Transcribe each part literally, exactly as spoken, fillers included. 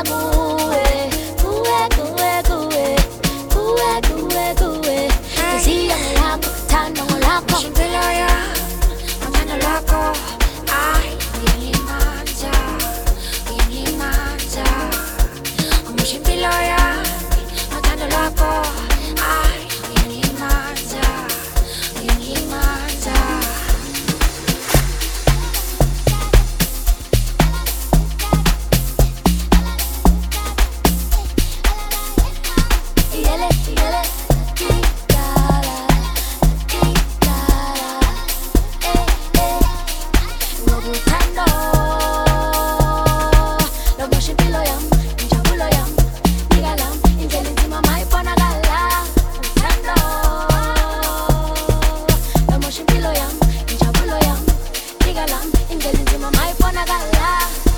Yobelela kuwe, kuwe, kuwe, kuwe, kuwe, kuwe, kuwe. Kizia ngolako, tanda ngolako. Mshimpilo ya, matanda lako. Ay, uyangimanja, uyangimanja. Mshimpilo ya, matanda lako. Ay, uyangimanja, uyangimanja. Yele, yele, kitala, kitala, eh, eh. Ngokuthandwa, lo mshimpilo yami, injabulo yami, nika lami, indlela inzima mayibonakala. Ngokuthandwa, lo mshimpilo yami, injabulo yami, nika lami, indlela inzima mayibonakala.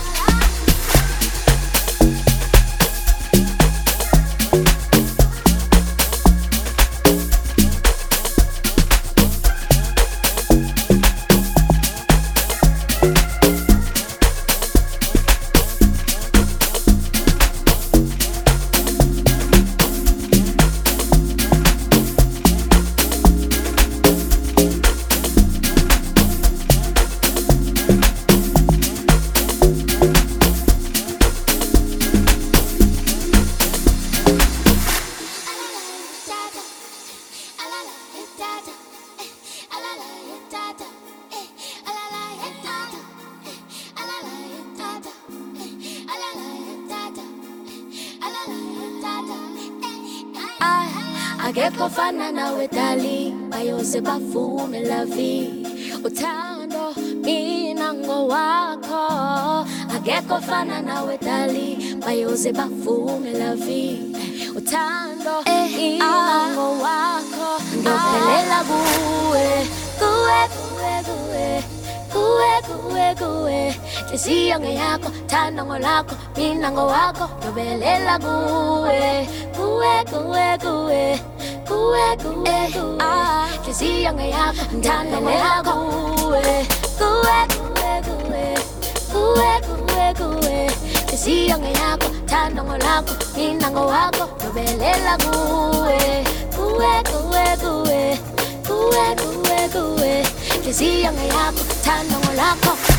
Akekho fana nawe dali, bayose bavume la vie. Uthando mina ngowakho. Akekho fana nawe dali, bayose bavume la vie. Uthando mina ngowakho. Yobelela kuwe, kuwe, kuwe, kuwe, kuwe, kuwe, kuwe. Kizia ngeyakho, thanda ngolakho, mina ngowakho. Yobelela kuwe, kuwe, kuwe, kuwe. Kuwe, kuwe, kuwe. Kizia ngeyakho, thanda ngolakho. Kuwe, kuwe, kuwe, kuwe. Kuwe, kuwe, kuwe. Kizia ngeyakho, thanda ngolakho, mina ngowakho. Yobelela kuwe, kuwe, kuwe, kuwe. Kuwe, kuwe, kuwe. Kizia ngeyakho, thanda ngolakho.